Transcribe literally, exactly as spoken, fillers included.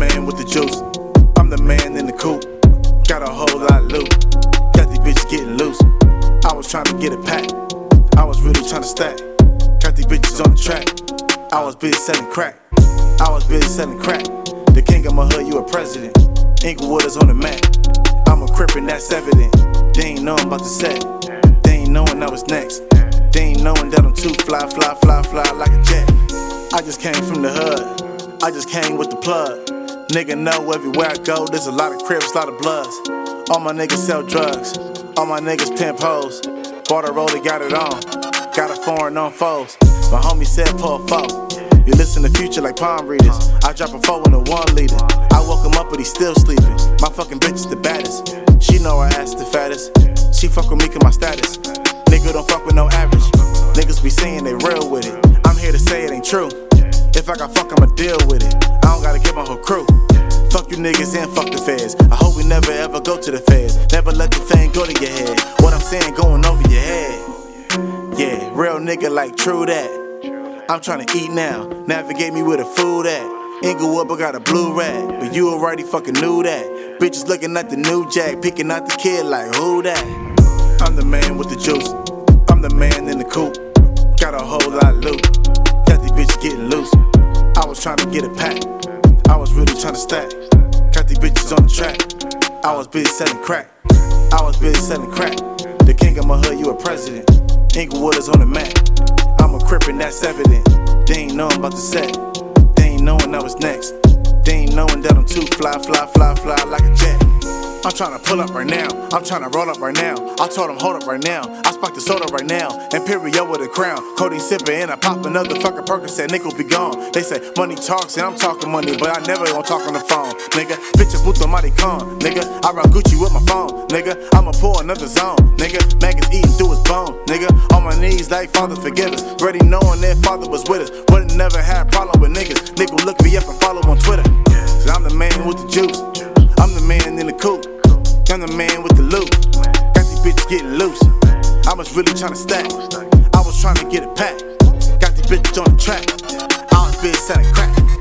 man with the juice. I'm the man in the coupe. Got a whole lot of loot. Got these bitches getting loose. I was trying to get a pack. I was really trying to stack. Got these bitches on the track. I was busy selling crack. I was busy selling crack. The king of my hood, you a president. Inglewood is on the map. I'm a crip and that's evident. They ain't knowing about the set. They ain't knowing I was next. They ain't knowing that I'm too fly, fly, fly, fly like a jet. I just came from the hood. I just came with the plug. Nigga know everywhere I go, there's a lot of crips, a lot of bloods. All my niggas sell drugs. All my niggas pimp hoes. Bought a roller, got it on. Got a foreign on foes. My homie said pull a foe. You listen to Future like palm readers. I drop a four in a one liter. I woke him up but he's still sleeping. My fucking bitch is the baddest. She know her ass the fattest. She fuck with me cause my status. Nigga don't fuck with no average. Niggas be saying they real with it. I'm here to say it ain't true. If I got fuck, I'ma deal with it. I don't gotta get my whole crew. Fuck you niggas and fuck the feds. I hope we never ever go to the feds. Never let the fame go to your head. What I'm saying going over your head. Yeah, real nigga like true that. I'm tryna eat now. Navigate me where the food at. Inglewood but got a blue rat. But you already fucking knew that. Bitches looking at the new jack. Picking out the kid like who that? I'm the man with the juice. I'm the man in the coupe. Got a whole lot of loot. Got these bitches getting loose. I was trying to get a pack. I was really trying to stack. Got these bitches on the track. I was busy selling crack. I was busy selling crack. The king of my hood, you a president. Inglewood is on the map. I'm a crip and that's evident. They ain't knowing about the set. They ain't knowing I was next. They ain't knowing that I'm too fly, fly, fly, fly like a jet. I'm tryna pull up right now. I'm tryna roll up right now. I told him hold up right now. I sparked the soda right now. Imperial with a crown. Codeine sipping and I pop another fucking Percocet. Nickel be gone. They say money talks and I'm talking money, but I never gon' talk on the phone. Nigga, bitch a puto maricon. Nigga, I rock Gucci with my phone. Nigga, I'ma pull another zone. Nigga, Mac is eating through his bone. Nigga, on my knees like Father forgive us. Ready knowing that Father was with us. Would've never had a problem with niggas. Nigga look me up and follow on Twitter. Cause I'm the man with the juice. I'm the man in the coupe. I'm the man with the loot. Got these bitches getting loose. I was really tryna stack. I was tryna get a pack. Got these bitches on the track. I was busy selling crack.